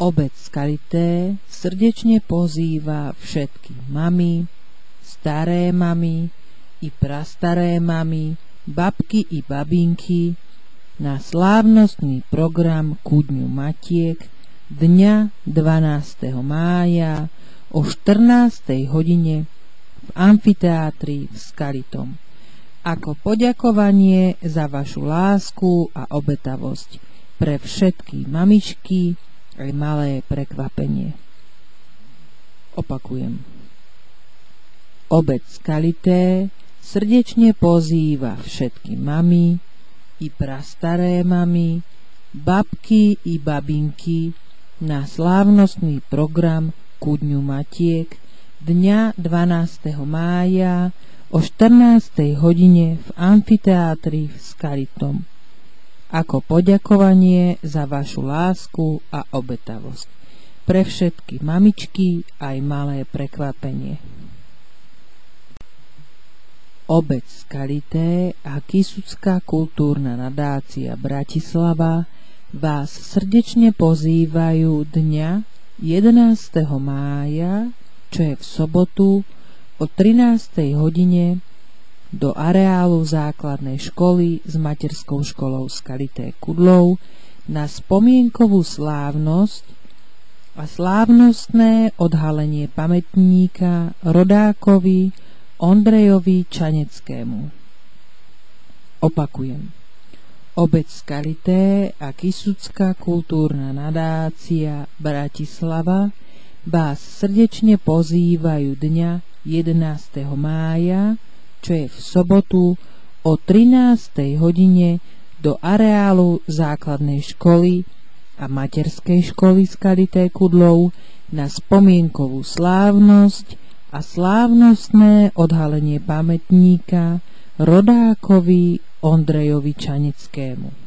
Obec Skalité srdečne pozýva všetky mamy, staré mamy i prastaré mamy, babky i babinky na slávnostný program ku Dňu Matiek dňa 12. mája o 14. hodine v amfiteátri v Skalitom ako poďakovanie za vašu lásku a obetavosť pre všetky mamičky aj malé prekvapenie. Opakujem. Obec Skalité srdečne pozýva všetky mamy i prastaré mamy, babky i babinky na slávnostný program ku Dňu Matiek dňa 12. mája o 14. hodine v amfiteátri v Skalitom ako poďakovanie za vašu lásku a obetavosť pre všetky mamičky aj malé prekvapenie. Obec Skalité a Kysucká kultúrna nadácia Bratislava vás srdečne pozývajú dňa 11. mája, čo je v sobotu, o 13. hodine do areálu základnej školy s materskou školou Skalité Kudlov na spomienkovú slávnosť a slávnostné odhalenie pamätníka rodákovi Ondrejovi Čaneckému. Opakujem. Obec Skalité a Kysucká kultúrna nadácia Bratislava vás srdečne pozývajú dňa 11. mája, čo je v sobotu o 13. hodine do areálu základnej školy a materskej školy Skalité Kudlov na spomienkovú slávnosť a slávnostné odhalenie pamätníka rodákovi Ondrejovi Čaneckému.